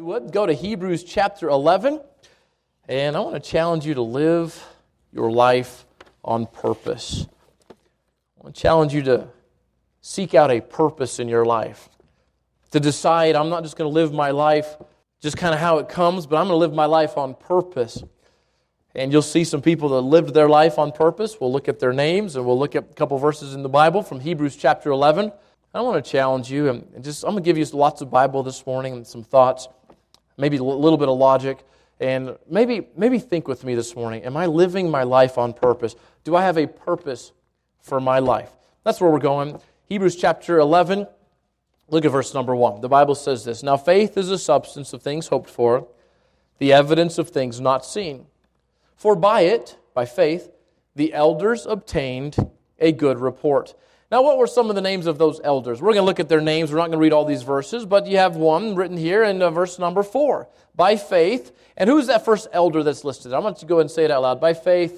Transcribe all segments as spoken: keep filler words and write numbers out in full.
you would, go to Hebrews chapter eleven, and I want to challenge you to live your life on purpose. I want to challenge you to seek out a purpose in your life, to decide I'm not just going to live my life just kind of how it comes, but I'm going to live my life on purpose. And you'll see some people that lived their life on purpose. We'll look at their names, and we'll look at a couple verses in the Bible from Hebrews chapter eleven. I want to challenge you, and just I'm going to give you lots of Bible this morning and some thoughts, maybe a little bit of logic, and maybe maybe think with me this morning. Am I living my life on purpose? Do I have a purpose for my life? That's where we're going. Hebrews chapter eleven, look at verse number one. The Bible says this, "Now faith is the substance of things hoped for, the evidence of things not seen. For by it, by faith, the elders obtained a good report." Now, what were some of the names of those elders? We're going to look at their names. We're not going to read all these verses, but you have one written here in uh, verse number four. By faith, and who's that first elder that's listed? I want you to go ahead and say it out loud. By faith,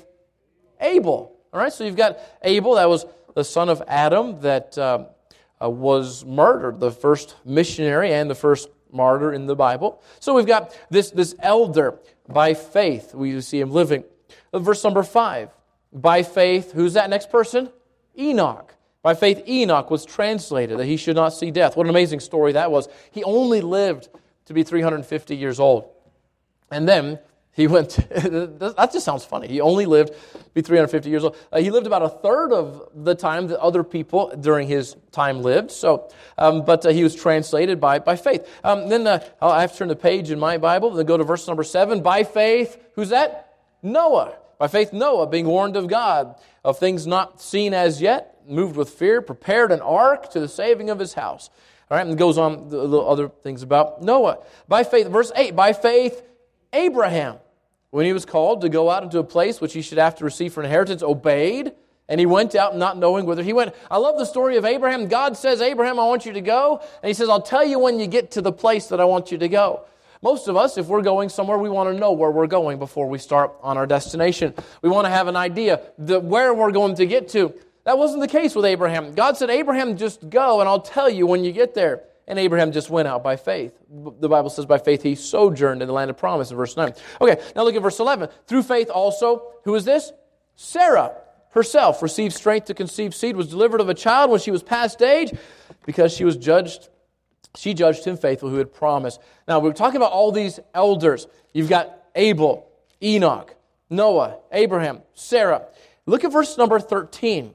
Abel. All right, so you've got Abel, that was the son of Adam that uh, uh, was murdered, the first missionary and the first martyr in the Bible. So we've got this, this elder by faith. We see him living. Verse number five. By faith, who's that next person? Enoch. By faith, Enoch was translated that he should not see death. What an amazing story that was. He only lived to be three hundred fifty years old. And then he went, to, that just sounds funny. He only lived to be three hundred fifty years old. Uh, he lived about a third of the time that other people during his time lived. So, um, But uh, he was translated by, by faith. Um, then uh, I have to turn the page in my Bible. Then go to verse number seven. By faith, who's that? Noah. By faith, Noah, being warned of God of things not seen as yet, moved with fear, prepared an ark to the saving of his house. All right, and it goes on the, the other things about Noah. By faith, verse eight, by faith, Abraham, when he was called to go out into a place which he should have to receive for inheritance, obeyed, and he went out not knowing whither he went. I love the story of Abraham. God says, Abraham, I want you to go. And he says, I'll tell you when you get to the place that I want you to go. Most of us, if we're going somewhere, we want to know where we're going before we start on our destination. We want to have an idea of where we're going to get to. That wasn't the case with Abraham. God said, Abraham, just go, and I'll tell you when you get there. And Abraham just went out by faith. The Bible says by faith he sojourned in the land of promise in verse nine. Okay, now look at verse eleven. Through faith also, who is this? Sarah herself received strength to conceive seed, was delivered of a child when she was past age, because she was judged, she judged him faithful who had promised. Now, we're talking about all these elders. You've got Abel, Enoch, Noah, Abraham, Sarah. Look at verse number thirteen.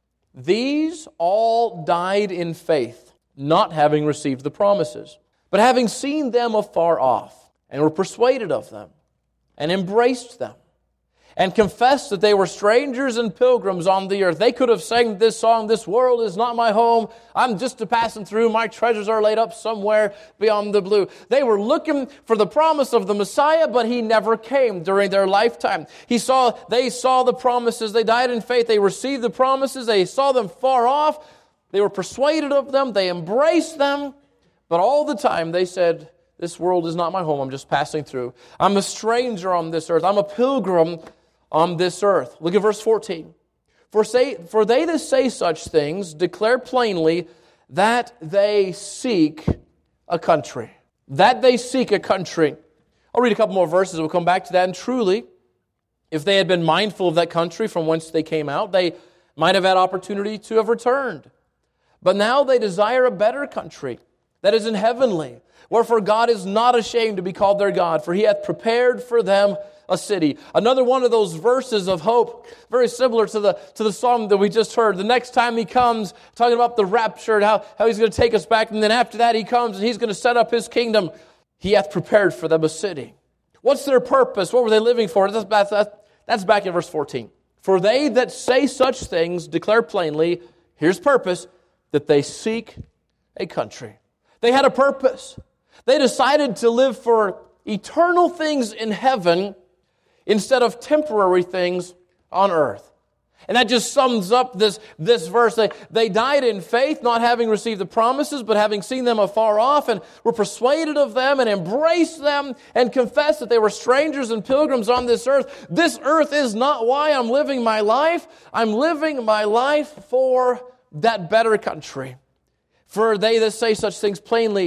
These all died in faith, not having received the promises, but having seen them afar off, and were persuaded of them, and embraced them, and confessed that they were strangers and pilgrims on the earth. They could have sang this song, "This world is not my home. I'm just a passing through. My treasures are laid up somewhere beyond the blue." They were looking for the promise of the Messiah, but he never came during their lifetime. He saw, they saw the promises. They died in faith. They received the promises. They saw them far off. They were persuaded of them. They embraced them. But all the time they said, "This world is not my home. I'm just passing through. I'm a stranger on this earth. I'm a pilgrim on this earth." Look at verse fourteen. For, say, for they that say such things declare plainly that they seek a country. That they seek a country. I'll read a couple more verses. We'll come back to that. And truly, if they had been mindful of that country from whence they came out, they might have had opportunity to have returned. But now they desire a better country, that is in heavenly. Wherefore God is not ashamed to be called their God, for he hath prepared for them a city. Another one of those verses of hope, very similar to the to the song that we just heard. The next time he comes, talking about the rapture and how, how he's going to take us back. And then after that he comes and he's going to set up his kingdom. He hath prepared for them a city. What's their purpose? What were they living for? That's, that's, that's back in verse fourteen. For they that say such things declare plainly, here's purpose, that they seek a country. They had a purpose. They decided to live for eternal things in heaven instead of temporary things on earth. And that just sums up this, this verse. They, they died in faith, not having received the promises, but having seen them afar off, and were persuaded of them, and embraced them, and confessed that they were strangers and pilgrims on this earth. This earth is not why I'm living my life. I'm living my life for that better country. For they that say such things plainly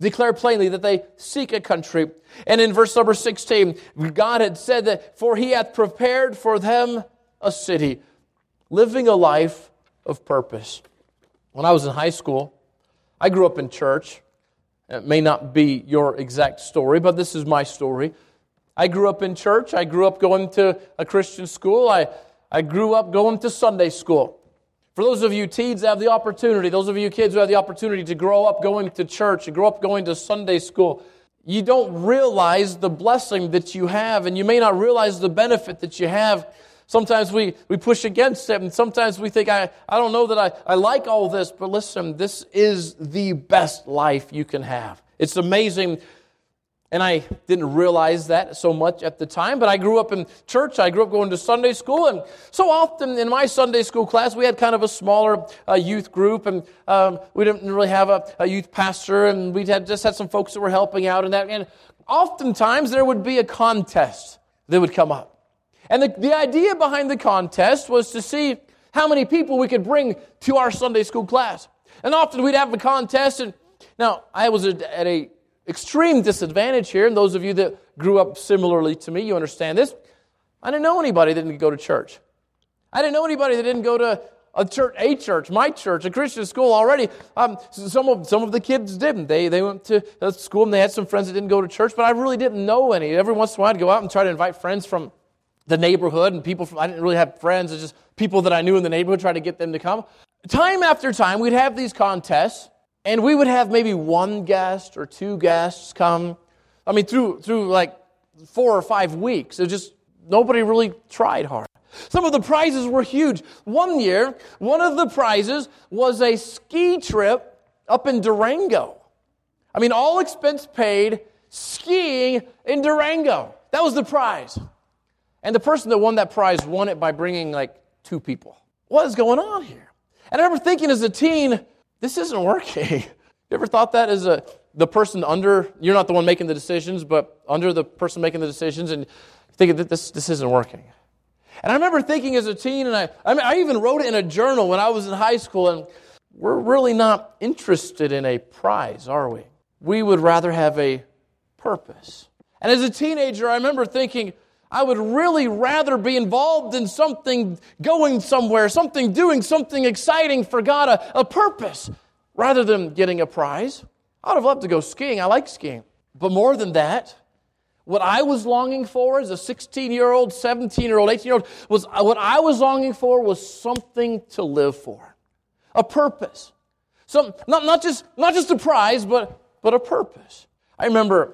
declare plainly that they seek a country. And in verse number sixteen, God had said that, for he hath prepared for them a city, living a life of purpose. When I was in high school, I grew up in church. It may not be your exact story, but this is my story. I grew up in church. I grew up going to a Christian school. I, I grew up going to Sunday school. For those of you teens that have the opportunity, those of you kids who have the opportunity to grow up going to church and grow up going to Sunday school, you don't realize the blessing that you have, and you may not realize the benefit that you have. Sometimes we, we push against it, and sometimes we think, I, I don't know that I, I like all this, but listen, this is the best life you can have. It's amazing, and I didn't realize that so much at the time, but I grew up in church, I grew up going to Sunday school, and so often in my Sunday school class, we had kind of a smaller uh, youth group, and um, we didn't really have a, a youth pastor, and we had just had some folks that were helping out, and that, and oftentimes there would be a contest that would come up. And the, the idea behind the contest was to see how many people we could bring to our Sunday school class. And often we'd have a contest. And now, I was at a extreme disadvantage here. And those of you that grew up similarly to me, you understand this. I didn't know anybody that didn't go to church. I didn't know anybody that didn't go to a church, a church, my church, a Christian school already. Um, some of some of the kids didn't. They they went to school and they had some friends that didn't go to church. But I really didn't know any. Every once in a while I'd go out and try to invite friends from the neighborhood, and people from, I didn't really have friends, it's just people that I knew in the neighborhood, trying to get them to come. Time after time, we'd have these contests, and we would have maybe one guest or two guests come. I mean, through through like four or five weeks, it just, nobody really tried hard. Some of the prizes were huge. One year, one of the prizes was a ski trip up in Durango. I mean, all expense paid, skiing in Durango. That was the prize. And the person that won that prize won it by bringing like two people. What is going on here? And I remember thinking as a teen, this isn't working. You ever thought that as a the person under, you're not the one making the decisions, but under the person making the decisions, and thinking that this, this isn't working. And I remember thinking as a teen, and I, I, mean, I even wrote it in a journal when I was in high school, and we're really not interested in a prize, are we? We would rather have a purpose. And as a teenager, I remember thinking, I would really rather be involved in something, going somewhere, something, doing something exciting for God, a, a purpose, rather than getting a prize. I would have loved to go skiing. I like skiing. But more than that, what I was longing for as a sixteen-year-old, seventeen-year-old, eighteen-year-old, was what I was longing for was something to live for, a purpose. Some, not, not just not just a prize, but but a purpose. I remember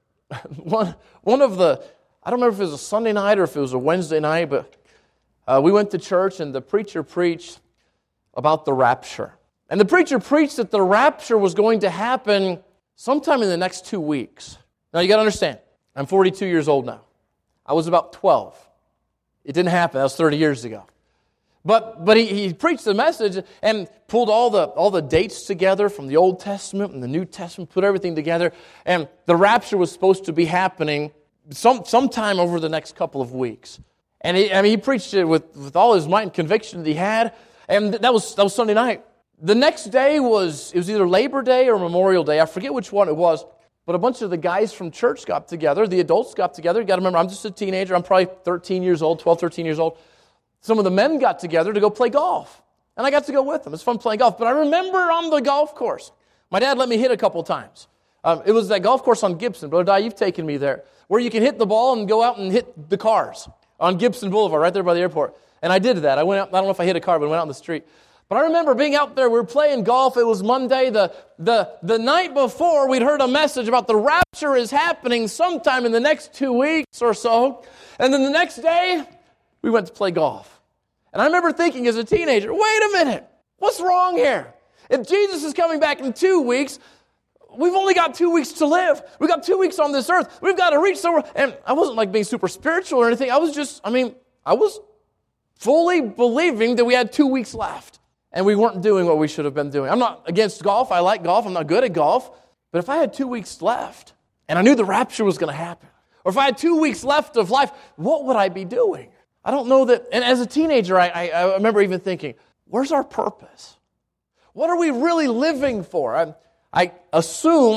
one one of the. I don't remember if it was a Sunday night or if it was a Wednesday night, but uh, we went to church and the preacher preached about the rapture. And the preacher preached that the rapture was going to happen sometime in the next two weeks. Now you got to understand, I'm forty-two years old now. I was about twelve. It didn't happen. That was thirty years ago. But but he, he preached the message and pulled all the all the dates together from the Old Testament and the New Testament, put everything together. And the rapture was supposed to be happening Some sometime over the next couple of weeks. And he, I mean, he preached it with, with all his might and conviction that he had. And that was that was Sunday night. The next day was, it was either Labor Day or Memorial Day. I forget which one it was. But a bunch of the guys from church got together. The adults got together. You got to remember, I'm just a teenager. I'm probably thirteen years old, twelve, thirteen years old. Some of the men got together to go play golf. And I got to go with them. It was fun playing golf. But I remember on the golf course, my dad let me hit a couple times. Um, it was that golf course on Gibson. Brother Di, you've taken me there, where you can hit the ball and go out and hit the cars on Gibson Boulevard, right there by the airport. And I did that. I went out, I don't know if I hit a car, but I went out in the street. But I remember being out there, we were playing golf. It was Monday. The, the, the night before, we'd heard a message about the rapture is happening sometime in the next two weeks or so. And then the next day, we went to play golf. And I remember thinking as a teenager, wait a minute, what's wrong here? If Jesus is coming back in two weeks, we've only got two weeks to live. We've got two weeks on this earth. We've got to reach somewhere. And I wasn't like being super spiritual or anything. I was just, I mean, I was fully believing that we had two weeks left. And we weren't doing what we should have been doing. I'm not against golf. I like golf. I'm not good at golf. But if I had two weeks left, and I knew the rapture was going to happen, or if I had two weeks left of life, what would I be doing? I don't know that. And as a teenager, I, I, I remember even thinking, where's our purpose? What are we really living for? I, I assume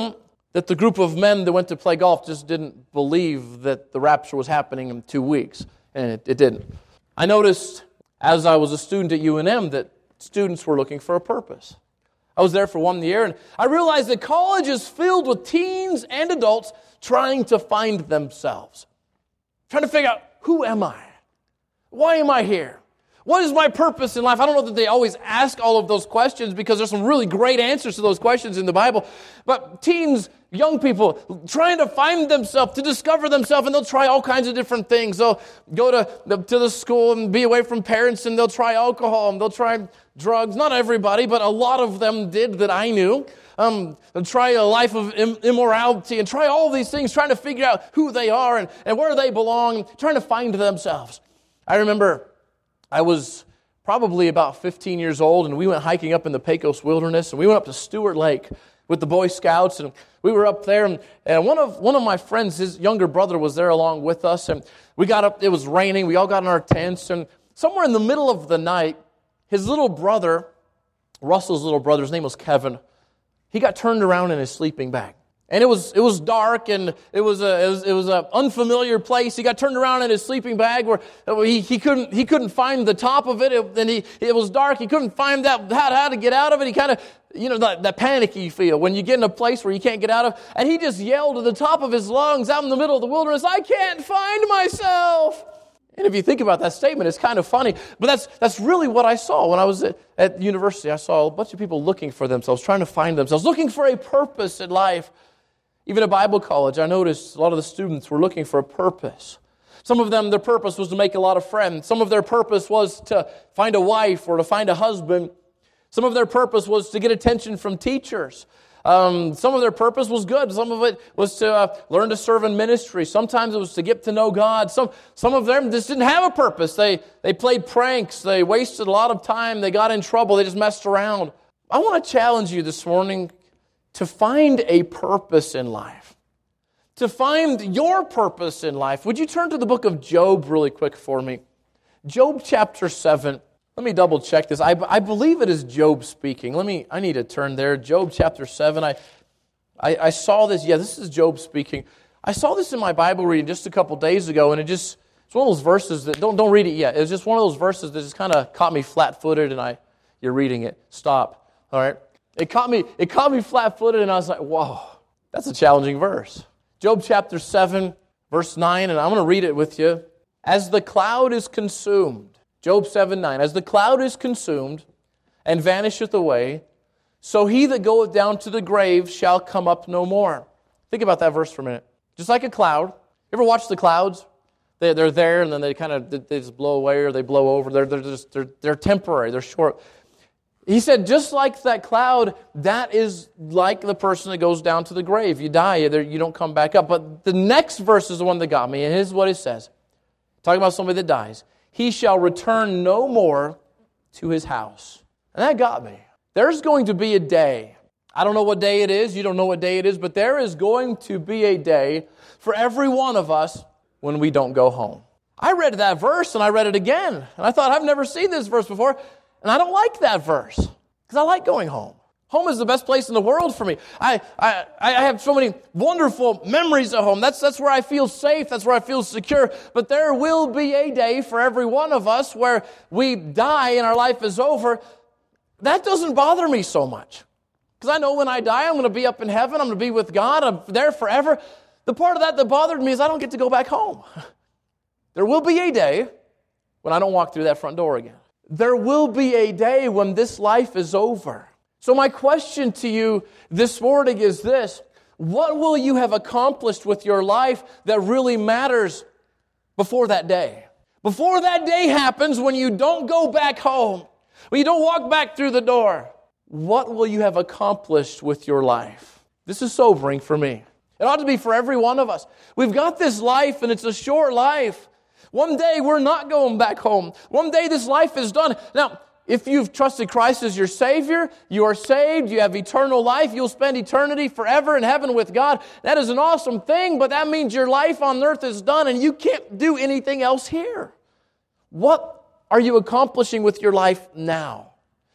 that the group of men that went to play golf just didn't believe that the rapture was happening in two weeks, and it, it didn't. I noticed as I was a student at U N M that students were looking for a purpose. I was there for one year, and I realized that college is filled with teens and adults trying to find themselves, trying to figure out, who am I? Why am I here? What is my purpose in life? I don't know that they always ask all of those questions because there's some really great answers to those questions in the Bible. But teens, young people, trying to find themselves, to discover themselves, and they'll try all kinds of different things. They'll go to the, to the school and be away from parents, and they'll try alcohol, and they'll try drugs. Not everybody, but a lot of them did that I knew. Um, they'll try a life of immorality and try all these things, trying to figure out who they are and, and where they belong, trying to find themselves. I remember I was probably about fifteen years old, and we went hiking up in the Pecos Wilderness, and we went up to Stewart Lake with the Boy Scouts, and we were up there, and, and one of one of my friends, his younger brother, was there along with us, and we got up, it was raining, we all got in our tents, and somewhere in the middle of the night, his little brother, Russell's little brother, his name was Kevin, he got turned around in his sleeping bag. And it was it was dark, and it was a it was, it was a unfamiliar place. He got turned around in his sleeping bag where he, he couldn't he couldn't find the top of it. it and he it was dark. He couldn't find out how, how to get out of it. He kind of, you know, that, that panic you feel when you get in a place where you can't get out of. And he just yelled at the top of his lungs out in the middle of the wilderness, "I can't find myself." And if you think about that statement, it's kind of funny. But that's that's really what I saw when I was at, at university. I saw a bunch of people looking for themselves, trying to find themselves, looking for a purpose in life. Even at Bible college, I noticed a lot of the students were looking for a purpose. Some of them, their purpose was to make a lot of friends. Some of their purpose was to find a wife or to find a husband. Some of their purpose was to get attention from teachers. Um, some of their purpose was good. Some of it was to uh, learn to serve in ministry. Sometimes it was to get to know God. Some some of them just didn't have a purpose. They they played pranks. They wasted a lot of time. They got in trouble. They just messed around. I want to challenge you this morning to find a purpose in life. To find your purpose in life. Would you turn to the book of Job really quick for me? Job chapter seven. Let me double check this. I, I believe it is Job speaking. Let me, I need to turn there. Job chapter seven. I, I, I saw this. Yeah, this is Job speaking. I saw this in my Bible reading just a couple days ago, and it just, it's one of those verses that, don't, don't read it yet. It was just one of those verses that just kind of caught me flat-footed, and I, you're reading it. Stop. All right. It caught me, it caught me flat-footed, and I was like, whoa, that's a challenging verse. Job chapter seven, verse nine, and I'm going to read it with you. As the cloud is consumed, Job seven, nine, as the cloud is consumed and vanisheth away, so he that goeth down to the grave shall come up no more. Think about that verse for a minute. Just like a cloud. You ever watch the clouds? They, they're there, and then they kind of they just blow away or they blow over. They're, they're, just, they're, they're temporary. They're short. He said, just like that cloud, that is like the person that goes down to the grave. You die, you don't come back up. But the next verse is the one that got me, and here's what it says. Talking about somebody that dies. He shall return no more to his house. And that got me. There's going to be a day. I don't know what day it is. You don't know what day it is. But there is going to be a day for every one of us when we don't go home. I read that verse, and I read it again. And I thought, I've never seen this verse before. And I don't like that verse, because I like going home. Home is the best place in the world for me. I, I I have so many wonderful memories at home. That's, that's where I feel safe. That's where I feel secure. But there will be a day for every one of us where we die and our life is over. That doesn't bother me so much, because I know when I die, I'm going to be up in heaven. I'm going to be with God. I'm there forever. The part of that that bothered me is I don't get to go back home. There will be a day when I don't walk through that front door again. There will be a day when this life is over. So my question to you this morning is this. What will you have accomplished with your life that really matters before that day? Before that day happens, when you don't go back home, when you don't walk back through the door, what will you have accomplished with your life? This is sobering for me. It ought to be for every one of us. We've got this life, and it's a short life. One day we're not going back home. One day this life is done. Now, if you've trusted Christ as your Savior, you are saved, you have eternal life, you'll spend eternity forever in heaven with God. That is an awesome thing, but that means your life on earth is done and you can't do anything else here. What are you accomplishing with your life now?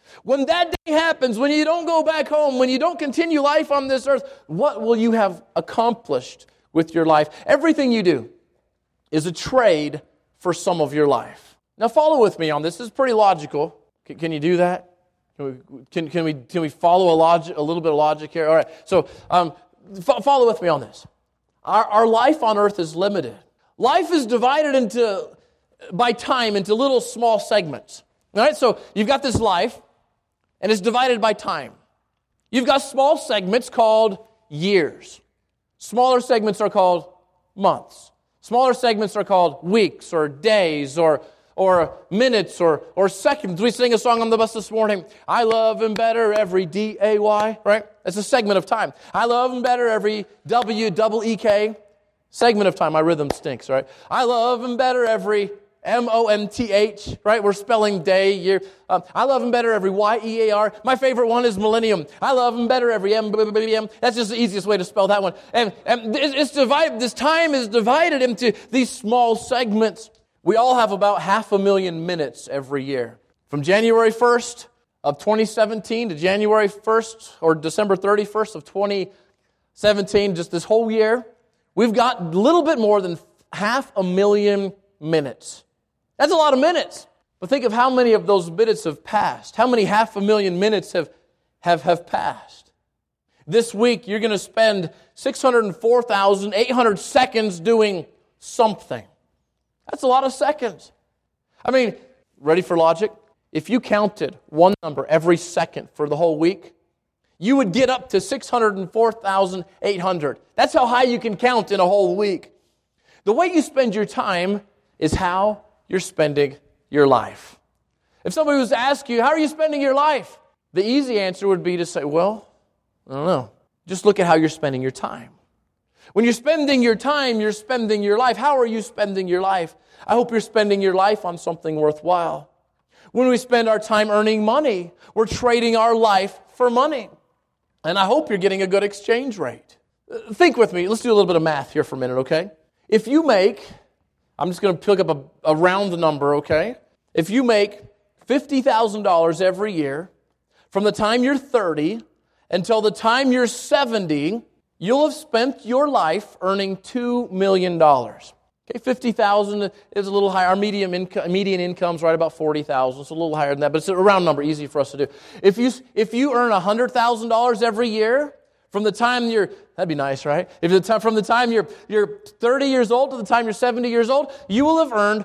When that day happens, when you don't go back home, when you don't continue life on this earth, what will you have accomplished with your life? Everything you do is a trade for some of your life. Now follow with me on this. This is pretty logical. Can, can you do that? Can we, can, can we, can we follow a, logic, a little bit of logic here? All right, so um, fo- follow with me on this. Our, our life on earth is limited. Life is divided into by time into little small segments. All right, so you've got this life, and it's divided by time. You've got small segments called years. Smaller segments are called months. Smaller segments are called weeks or days or or minutes or or seconds. We sing a song on the bus this morning. I love him better every D A Y, right? That's a segment of time. I love him better every W double E K. Segment of time. My rhythm stinks, right? I love him better every M O N T H, right? We're spelling day, year. Um, I love him better every Y E A R. My favorite one is millennium. I love him better every M. That's just the easiest way to spell that one. And, and it's divided. This time is divided into these small segments. We all have about half a million minutes every year. From January first of twenty seventeen to January first or December thirty-first of twenty seventeen, just this whole year, we've got a little bit more than half a million minutes. That's a lot of minutes. But think of how many of those minutes have passed. How many half a million minutes have, have, have passed. This week, you're going to spend six hundred four thousand eight hundred seconds doing something. That's a lot of seconds. I mean, ready for logic? If you counted one number every second for the whole week, you would get up to six hundred four thousand eight hundred. That's how high you can count in a whole week. The way you spend your time is how you're spending your life. If somebody was to ask you, how are you spending your life? The easy answer would be to say, well, I don't know. Just look at how you're spending your time. When you're spending your time, you're spending your life. How are you spending your life? I hope you're spending your life on something worthwhile. When we spend our time earning money, we're trading our life for money. And I hope you're getting a good exchange rate. Think with me. Let's do a little bit of math here for a minute, okay? If you make, I'm just going to pick up a, a round number, okay? If you make fifty thousand dollars every year, from the time you're thirty until the time you're seventy, you'll have spent your life earning two million dollars. Okay, fifty thousand dollars is a little higher. Our median income, median income's right about forty thousand dollars. It's a little higher than that, but it's a round number, easy for us to do. If you if you earn one hundred thousand dollars every year, from the time you're, that'd be nice, right? If the time, from the time you're you're thirty years old to the time you're seventy years old, you will have earned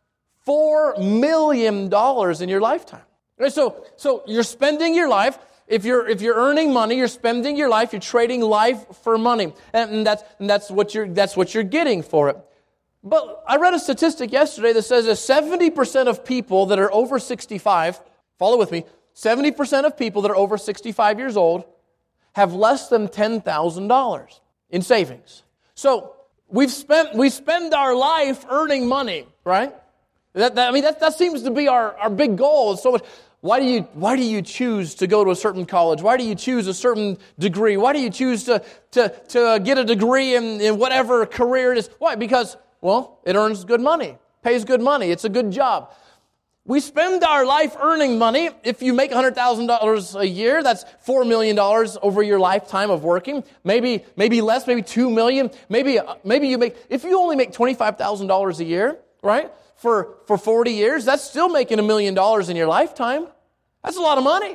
four million dollars in your lifetime. Right, so so you're spending your life. If you're if you're earning money, you're spending your life. You're trading life for money, and that's and that's what you're that's what you're getting for it. But I read a statistic yesterday that says that seventy percent of people that are over sixty-five, follow with me, seventy percent of people that are over sixty-five years old have less than ten thousand dollars in savings. So we've spent we spend our life earning money, right? That, that I mean that that seems to be our, our big goal. So much. Why do you why do you choose to go to a certain college? Why do you choose a certain degree? Why do you choose to to to get a degree in, in whatever career it is? Why? Because, well, it earns good money, pays good money. It's a good job. We spend our life earning money. If you make one hundred thousand dollars a year, that's four million dollars over your lifetime of working. Maybe maybe less, maybe two million dollars. Maybe maybe you make, if you only make twenty-five thousand dollars a year, right? For, for forty years, that's still making a million dollars in your lifetime. That's a lot of money.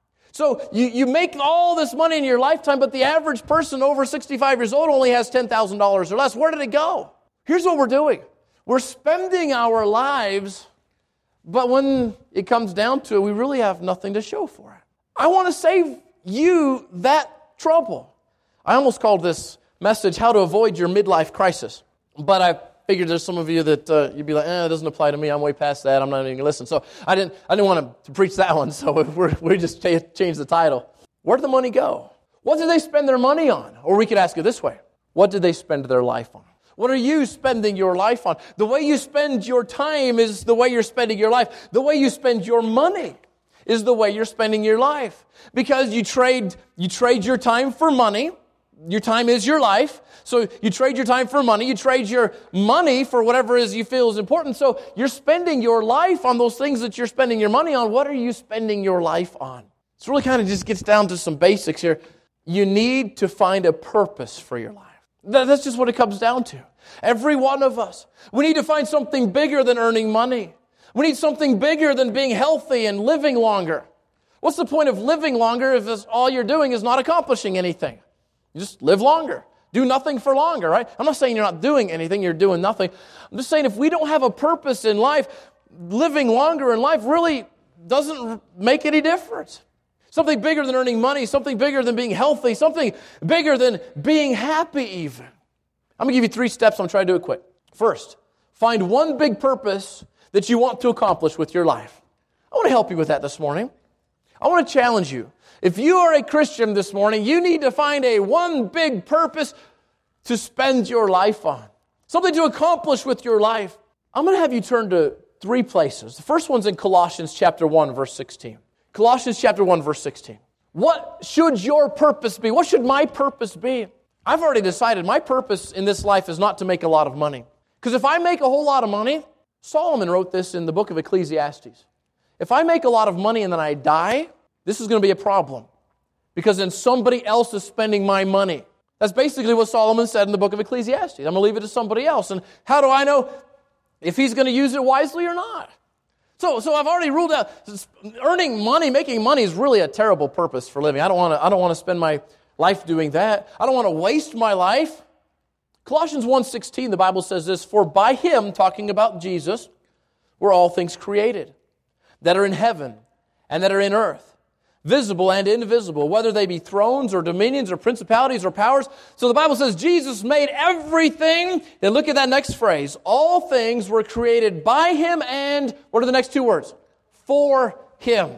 So you, you make all this money in your lifetime, but the average person over sixty-five years old only has ten thousand dollars or less. Where did it go? Here's what we're doing. We're spending our lives, but when it comes down to it, we really have nothing to show for it. I want to save you that trouble. I almost called this message, How to Avoid Your Midlife Crisis. But I figured there's some of you that uh, you'd be like, eh, it doesn't apply to me. I'm way past that. I'm not even going to listen. So I didn't I didn't want to preach that one, so we're, we just changed the title. Where did the money go? What did they spend their money on? Or we could ask it this way. What did they spend their life on? What are you spending your life on? The way you spend your time is the way you're spending your life. The way you spend your money is the way you're spending your life. Because you trade you trade your time for money, your time is your life. So you trade your time for money. You trade your money for whatever it is you feel is important. So you're spending your life on those things that you're spending your money on. What are you spending your life on? It's really kind of just gets down to some basics here. You need to find a purpose for your life. That's just what it comes down to. Every one of us. We need to find something bigger than earning money. We need something bigger than being healthy and living longer. What's the point of living longer if this, all you're doing is not accomplishing anything? You just live longer. Do nothing for longer, right? I'm not saying you're not doing anything, you're doing nothing. I'm just saying if we don't have a purpose in life, living longer in life really doesn't make any difference. Something bigger than earning money, something bigger than being healthy, something bigger than being happy even. I'm going to give you three steps. I'm going to try to do it quick. First, find one big purpose that you want to accomplish with your life. I want to help you with that this morning. I want to challenge you. If you are a Christian this morning, you need to find a one big purpose to spend your life on. Something to accomplish with your life. I'm going to have you turn to three places. The first one's in Colossians chapter one, verse sixteen. Colossians chapter one, verse sixteen. What should your purpose be? What should my purpose be? I've already decided my purpose in this life is not to make a lot of money. Because if I make a whole lot of money, Solomon wrote this in the book of Ecclesiastes. If I make a lot of money and then I die, this is going to be a problem. Because then somebody else is spending my money. That's basically what Solomon said in the book of Ecclesiastes. I'm going to leave it to somebody else. And how do I know if he's going to use it wisely or not? So, so I've already ruled out earning money, making money is really a terrible purpose for living. I don't want to, I don't want to spend my life doing that. I don't want to waste my life. Colossians one sixteen, the Bible says this, for by Him, talking about Jesus, were all things created, that are in heaven and that are in earth, visible and invisible, whether they be thrones or dominions or principalities or powers. So the Bible says Jesus made everything. Then look at that next phrase. All things were created by Him and, what are the next two words? For Him.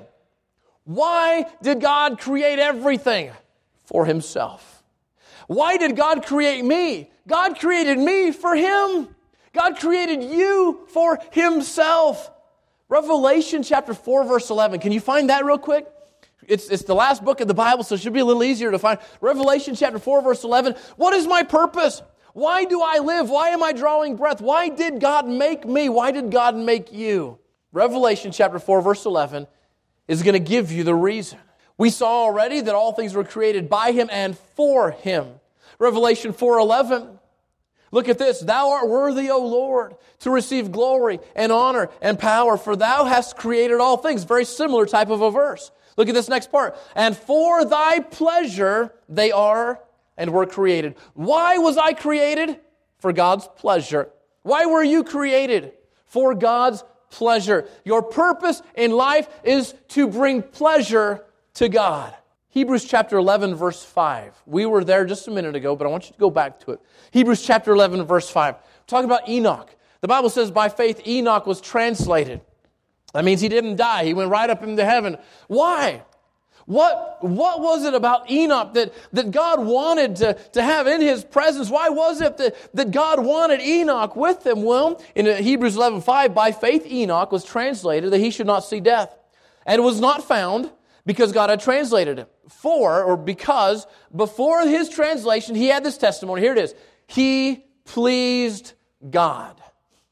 Why did God create everything? For Himself. Why did God create me? God created me for Him. God created you for Himself. Revelation chapter four, verse eleven. Can you find that real quick? It's, it's the last book of the Bible, so it should be a little easier to find. Revelation chapter four, verse eleven. What is my purpose? Why do I live? Why am I drawing breath? Why did God make me? Why did God make you? Revelation chapter four, verse eleven is going to give you the reason. We saw already that all things were created by Him and for Him. Revelation four eleven. Look at this. Thou art worthy, O Lord, to receive glory and honor and power, for Thou hast created all things. Very similar type of a verse. Look at this next part. And for Thy pleasure they are and were created. Why was I created? For God's pleasure. Why were you created? For God's pleasure. Your purpose in life is to bring pleasure to God. Hebrews chapter eleven, verse five. We were there just a minute ago, but I want you to go back to it. Hebrews chapter eleven, verse five. We're talking about Enoch. The Bible says, by faith Enoch was translated. That means he didn't die. He went right up into heaven. Why? What, what was it about Enoch that, that God wanted to, to have in His presence? Why was it that, that God wanted Enoch with Him? Well, in Hebrews eleven five, by faith Enoch was translated that he should not see death. And was not found because God had translated him. For, or because, before his translation, he had this testimony. Here it is. He pleased God.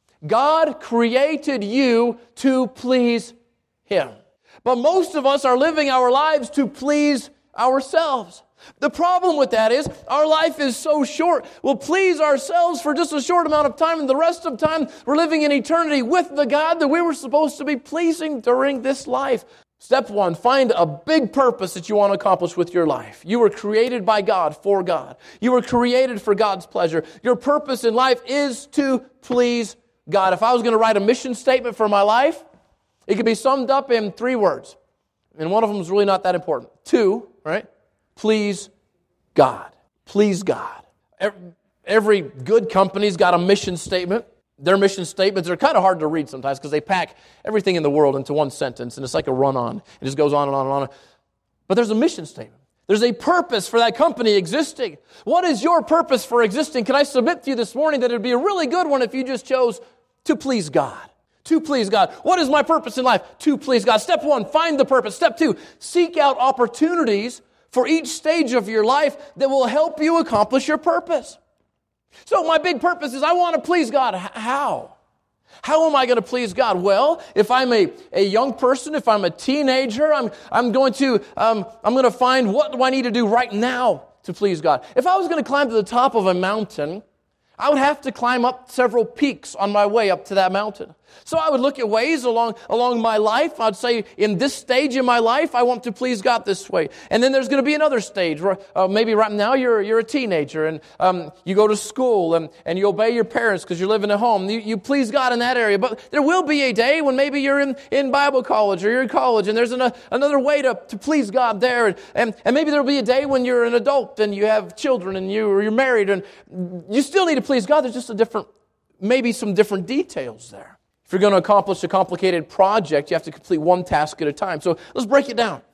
God created you to please Him. But most of us are living our lives to please ourselves. The problem with that is our life is so short. We'll please ourselves for just a short amount of time, and the rest of the time we're living in eternity with the God that we were supposed to be pleasing during this life. Step one, find a big purpose that you want to accomplish with your life. You were created by God for God. You were created for God's pleasure. Your purpose in life is to please God. If I was going to write a mission statement for my life, it could be summed up in three words. And one of them is really not that important. Two, right? Please God. Please God. Every good company's got a mission statement. Their mission statements are kind of hard to read sometimes because they pack everything in the world into one sentence, and it's like a run-on. It just goes on and on and on. But there's a mission statement. There's a purpose for that company existing. What is your purpose for existing? Can I submit to you this morning that it would be a really good one if you just chose to please God? To please God. What is my purpose in life? To please God. Step one, find the purpose. Step two, seek out opportunities for each stage of your life that will help you accomplish your purpose. So my big purpose is I want to please God. H- how? How am I going to please God? Well, if I'm a, a young person, if I'm a teenager, I'm, I'm going to, um, I'm going to find what do I need to do right now to please God. If I was going to climb to the top of a mountain, I would have to climb up several peaks on my way up to that mountain. So I would look at ways along, along my life. I'd say, in this stage in my life, I want to please God this way. And then there's going to be another stage where uh, maybe right now you're you're a teenager and um, you go to school and, and you obey your parents because you're living at home. You, you please God in that area. But there will be a day when maybe you're in, in Bible college or you're in college and there's an, another way to, to please God there. And, and, and maybe there'll be a day when you're an adult and you have children and you, or you're married and you still need to please God. There's just a different, maybe some different details there. If you're going to accomplish a complicated project, you have to complete one task at a time. So let's break it down.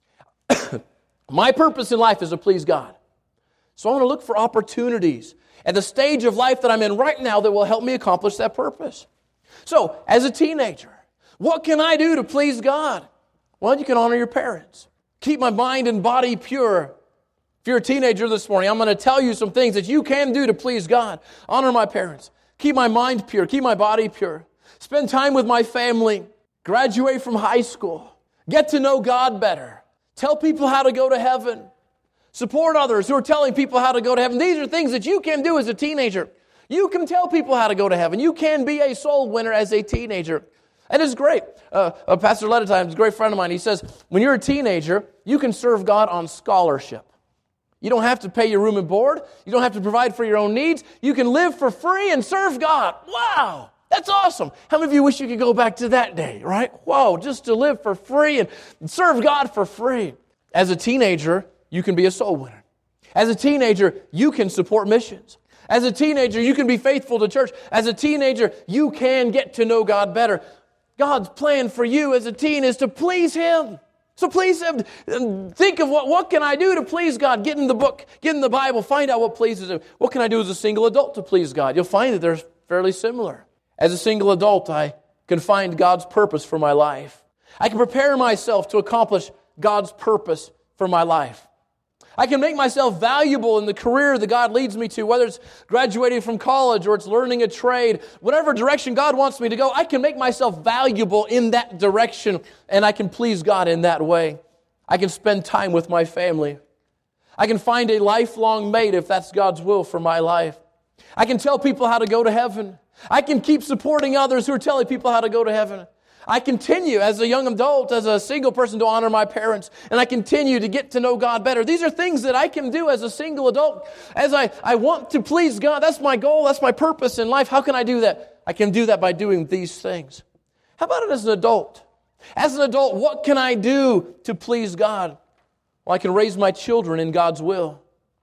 My purpose in life is to please God. So I want to look for opportunities at the stage of life that I'm in right now that will help me accomplish that purpose. So, as a teenager, what can I do to please God? Well, you can honor your parents. Keep my mind and body pure. If you're a teenager this morning, I'm going to tell you some things that you can do to please God. Honor my parents. Keep my mind pure. Keep my body pure. Spend time with my family. Graduate from high school. Get to know God better. Tell people how to go to heaven. Support others who are telling people how to go to heaven. These are things that you can do as a teenager. You can tell people how to go to heaven. You can be a soul winner as a teenager. And it's great. Uh, uh, Pastor Lettertime is a great friend of mine. He says, when you're a teenager, you can serve God on scholarship. You don't have to pay your room and board. You don't have to provide for your own needs. You can live for free and serve God. Wow! That's awesome. How many of you wish you could go back to that day, right? Whoa, just to live for free and serve God for free. As a teenager, you can be a soul winner. As a teenager, you can support missions. As a teenager, you can be faithful to church. As a teenager, you can get to know God better. God's plan for you as a teen is to please Him. So please Him. Think of what, what can I do to please God? Get in the book, get in the Bible, find out what pleases Him. What can I do as a single adult to please God? You'll find that they're fairly similar. As a single adult, I can find God's purpose for my life. I can prepare myself to accomplish God's purpose for my life. I can make myself valuable in the career that God leads me to, whether it's graduating from college or it's learning a trade. Whatever direction God wants me to go, I can make myself valuable in that direction, and I can please God in that way. I can spend time with my family. I can find a lifelong mate if that's God's will for my life. I can tell people how to go to heaven. I can keep supporting others who are telling people how to go to heaven. I continue as a young adult, as a single person, to honor my parents. And I continue to get to know God better. These are things that I can do as a single adult. As I, I want to please God. That's my goal. That's my purpose in life. How can I do that? I can do that by doing these things. How about it as an adult? As an adult, what can I do to please God? Well, I can raise my children in God's will.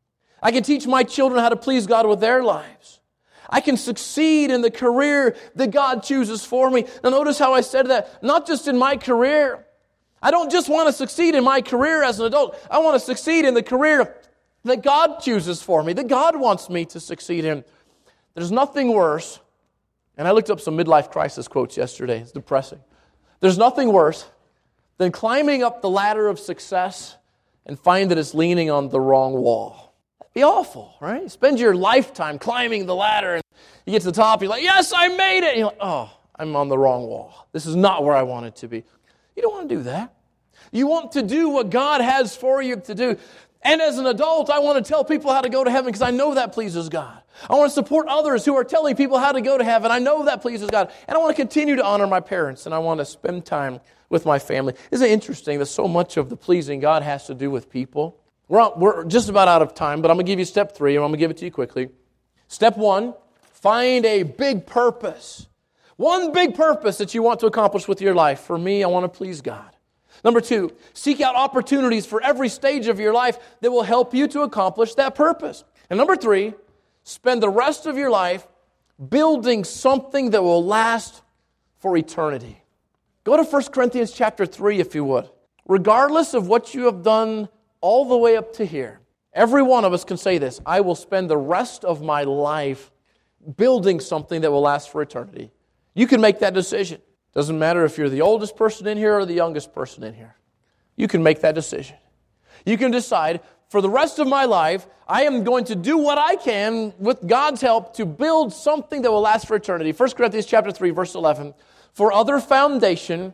I can teach my children how to please God with their lives. I can succeed in the career that God chooses for me. Now notice how I said that, not just in my career. I don't just want to succeed in my career as an adult. I want to succeed in the career that God chooses for me, that God wants me to succeed in. There's nothing worse, and I looked up some midlife crisis quotes yesterday. It's depressing. There's nothing worse than climbing up the ladder of success and find that it's leaning on the wrong wall. Be awful, right? You spend your lifetime climbing the ladder and you get to the top, you're like, yes, I made it. And you're like, oh, I'm on the wrong wall. This is not where I want it to be. You don't want to do that. You want to do what God has for you to do. And as an adult, I want to tell people how to go to heaven because I know that pleases God. I want to support others who are telling people how to go to heaven. I know that pleases God. And I want to continue to honor my parents and I want to spend time with my family. Isn't it interesting that so much of the pleasing God has to do with people? We're, on, we're just about out of time, but I'm going to give you step three, and I'm going to give it to you quickly. Step one, find a big purpose. One big purpose that you want to accomplish with your life. For me, I want to please God. Number two, seek out opportunities for every stage of your life that will help you to accomplish that purpose. And number three, spend the rest of your life building something that will last for eternity. Go to First Corinthians chapter three, if you would. Regardless of what you have done all the way up to here, every one of us can say this: I will spend the rest of my life building something that will last for eternity. You can make that decision. Doesn't matter if you're the oldest person in here or the youngest person in here. You can make that decision. You can decide, for the rest of my life, I am going to do what I can with God's help to build something that will last for eternity. First Corinthians chapter three, verse eleven. For other foundation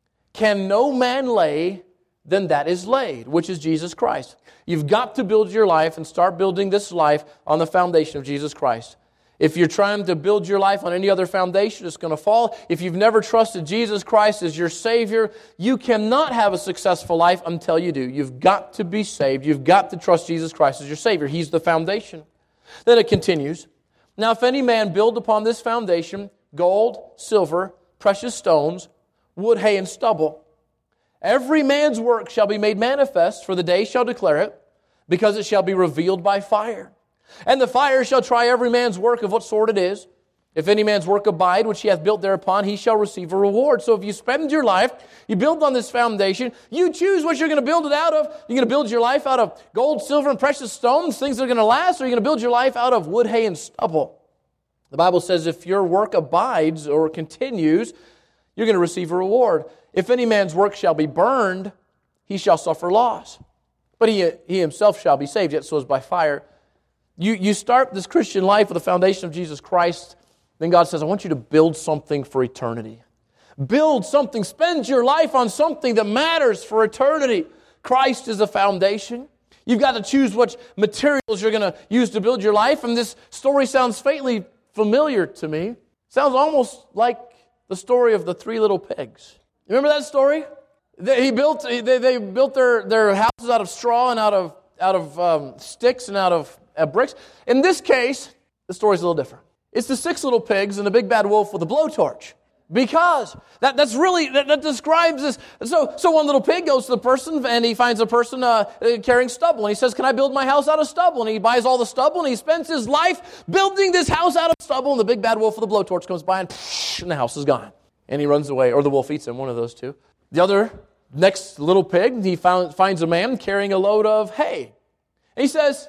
can no man lay than that is laid, which is Jesus Christ. You've got to build your life and start building this life on the foundation of Jesus Christ. If you're trying to build your life on any other foundation, it's going to fall. If you've never trusted Jesus Christ as your Savior, you cannot have a successful life until you do. You've got to be saved. You've got to trust Jesus Christ as your Savior. He's the foundation. Then it continues. Now, if any man build upon this foundation gold, silver, precious stones, wood, hay, and stubble, every man's work shall be made manifest, for the day shall declare it, because it shall be revealed by fire. And the fire shall try every man's work of what sort it is. If any man's work abide, which he hath built thereupon, he shall receive a reward. So if you spend your life, you build on this foundation, you choose what you're going to build it out of. You're going to build your life out of gold, silver, and precious stones, things that are going to last, or you're going to build your life out of wood, hay, and stubble. The Bible says if your work abides or continues, you're going to receive a reward. If any man's work shall be burned, he shall suffer loss. But he, he himself shall be saved, yet so is by fire. You, you start this Christian life with the foundation of Jesus Christ, then God says, I want you to build something for eternity. Build something. Spend your life on something that matters for eternity. Christ is the foundation. You've got to choose which materials you're going to use to build your life. And this story sounds faintly familiar to me. Sounds almost like the story of the three little pigs. You remember that story? They, he built, they, they built their, their houses out of straw and out of, out of um, sticks and out of uh, bricks. In this case, the story's a little different. It's the six little pigs and the big bad wolf with a blowtorch. Because that, that's really, that, that describes this. So, so one little pig goes to the person and he finds a person uh, carrying stubble. And he says, can I build my house out of stubble? And he buys all the stubble and he spends his life building this house out of stubble. And the big bad wolf with the blowtorch comes by and, psh, and the house is gone. And he runs away. Or the wolf eats him, one of those two. The other, next little pig, he found, finds a man carrying a load of hay. And he says,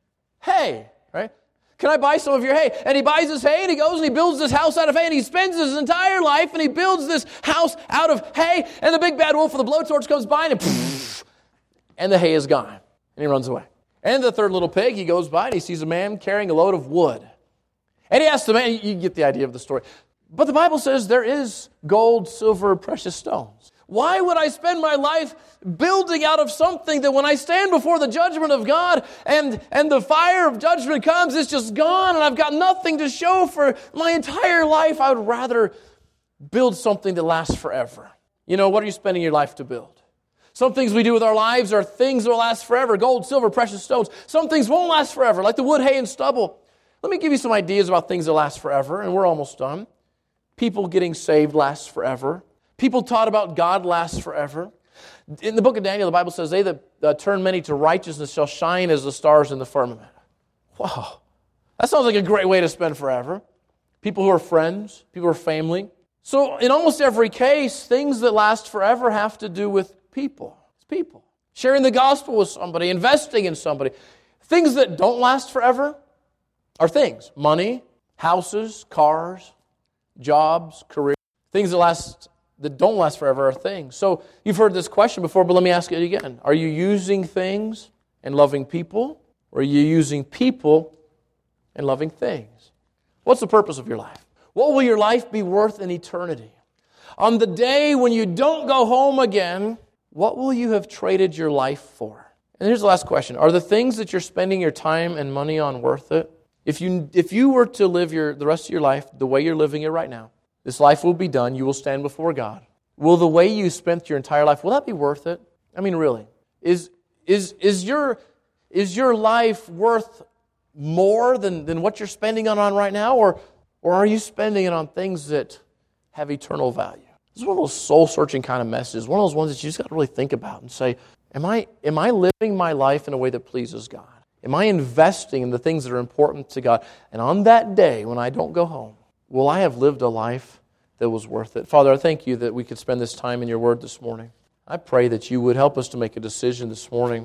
hay, right? Can I buy some of your hay? And he buys his hay and he goes and he builds this house out of hay and he spends his entire life and he builds this house out of hay and the big bad wolf with the blowtorch comes by and poof, and the hay is gone and he runs away. And the third little pig, he goes by and he sees a man carrying a load of wood. And he asks the man, you get the idea of the story. But the Bible says there is gold, silver, precious stones. Why would I spend my life building out of something that when I stand before the judgment of God and, and the fire of judgment comes, it's just gone and I've got nothing to show for my entire life? I would rather build something that lasts forever. You know, what are you spending your life to build? Some things we do with our lives are things that will last forever. Gold, silver, precious stones. Some things won't last forever, like the wood, hay, and stubble. Let me give you some ideas about things that last forever, and we're almost done. People getting saved lasts forever. People taught about God lasts forever. In the book of Daniel, the Bible says, they that uh, turn many to righteousness shall shine as the stars in the firmament. Wow. That sounds like a great way to spend forever. People who are friends, people who are family. So in almost every case, things that last forever have to do with people. It's people. Sharing the gospel with somebody, investing in somebody. Things that don't last forever are things. Money, houses, cars, jobs, career. Things that last that don't last forever are things. So you've heard this question before, but let me ask it again. Are you using things and loving people? Or are you using people and loving things? What's the purpose of your life? What will your life be worth in eternity? On the day when you don't go home again, what will you have traded your life for? And here's the last question. Are the things that you're spending your time and money on worth it? If you if you were to live your the rest of your life the way you're living it right now, this life will be done. You will stand before God. Will the way you spent your entire life, will that be worth it? I mean, really. Is is is your is your life worth more than, than what you're spending it on right now? Or, or are you spending it on things that have eternal value? This is one of those soul-searching kind of messages. One of those ones that you just got to really think about and say, am I am I living my life in a way that pleases God? Am I investing in the things that are important to God? And on that day when I don't go home, will I have lived a life that was worth it? Father, I thank you that we could spend this time in your word this morning. I pray that you would help us to make a decision this morning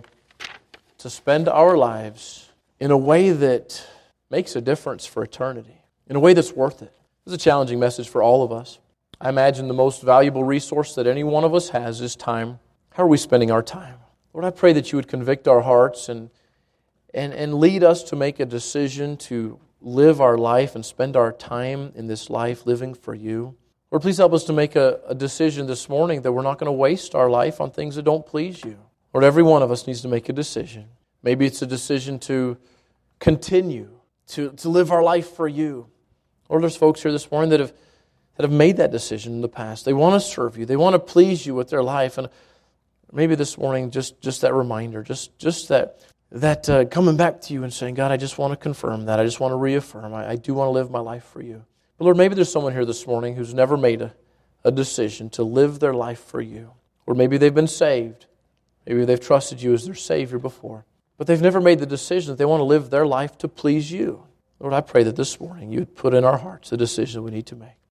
to spend our lives in a way that makes a difference for eternity, in a way that's worth it. This is a challenging message for all of us. I imagine the most valuable resource that any one of us has is time. How are we spending our time? Lord, I pray that you would convict our hearts and, and, and lead us to make a decision to live our life and spend our time in this life living for you. Lord, please help us to make a, a decision this morning that we're not going to waste our life on things that don't please you. Lord, every one of us needs to make a decision. Maybe it's a decision to continue to, to live our life for you. Lord, there's folks here this morning that have that have made that decision in the past. They want to serve you. They want to please you with their life. And maybe this morning, just, just that reminder, just, just that, that uh, coming back to you and saying, God, I just want to confirm that. I just want to reaffirm. I, I do want to live my life for you. But Lord, maybe there's someone here this morning who's never made a, a decision to live their life for you. Or maybe they've been saved. Maybe they've trusted you as their Savior before. But they've never made the decision that they want to live their life to please you. Lord, I pray that this morning you would put in our hearts the decision we need to make.